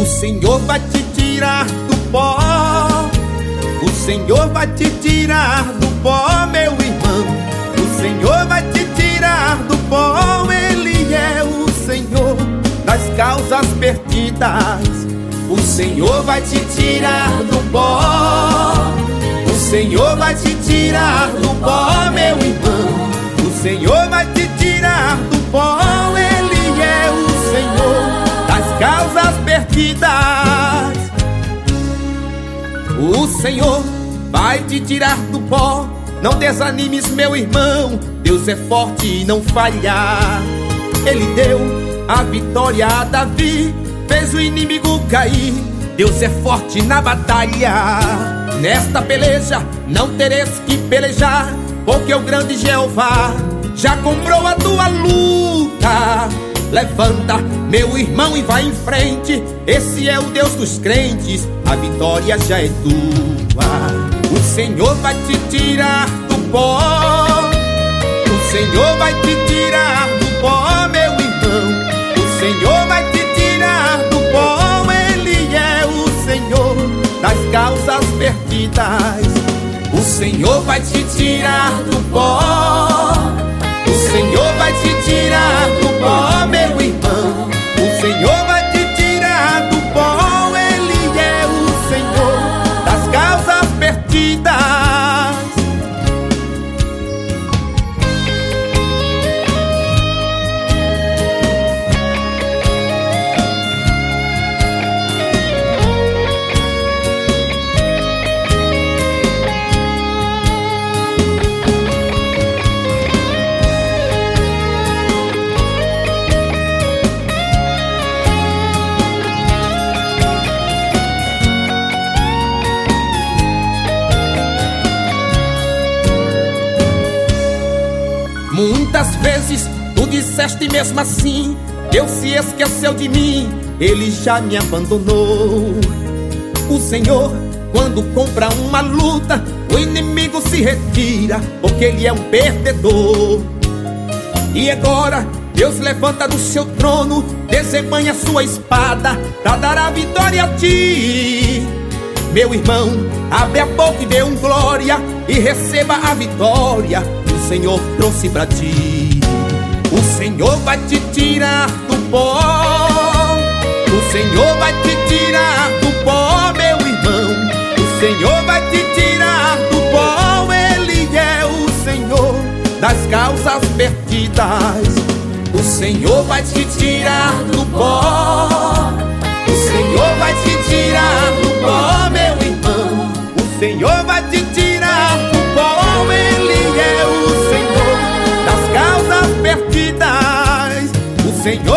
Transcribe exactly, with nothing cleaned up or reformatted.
O Senhor vai te tirar do pó. O Senhor vai te tirar do pó, meu irmão. O Senhor vai te tirar do pó. Ele é o Senhor das causas perdidas. O Senhor vai te tirar do pó. O Senhor vai te tirar do pó, meu irmão. O Senhor vai te tirar do pó. Ele é o Senhor das causas perdidas. O Senhor vai te tirar do pó. Não desanimes, meu irmão. Deus é forte e não falha. Ele deu a vitória a Davi, fez o inimigo cair. Deus é forte na batalha. Nesta peleja não tereis que pelejar, porque o grande Jeová já comprou a tua luta. Levanta, meu irmão, e vai em frente. Esse é o Deus dos crentes, a vitória já é tua. O Senhor vai te tirar do pó. O Senhor vai te tirar do pó, meu irmão. O Senhor vai te tirar do pó. Ele é o Senhor das causas perdidas. O Senhor vai te tirar do pó. O Senhor vai te tirar do pó, meu irmão. O Senhor vai te tirar do pó. Ele é o Senhor das causas perdidas. Muitas vezes tu disseste mesmo assim: Deus se esqueceu de mim, Ele já me abandonou. O Senhor, quando compra uma luta, o inimigo se retira, porque ele é um perdedor. E agora Deus levanta do seu trono, desembanha sua espada pra dar a vitória a ti. Meu irmão, abre a boca e dê um glória, e receba a vitória que o Senhor trouxe pra ti. O Senhor vai te tirar do pó. O Senhor vai te tirar do pó, meu irmão. O Senhor vai te tirar do pó. Ele é o Senhor das causas perdidas. O Senhor vai te tirar do pó. O Senhor vai te tirar do pó, meu irmão. O Senhor vai te tirar do pó. Ele é o Senhor das causas perdidas. O Senhor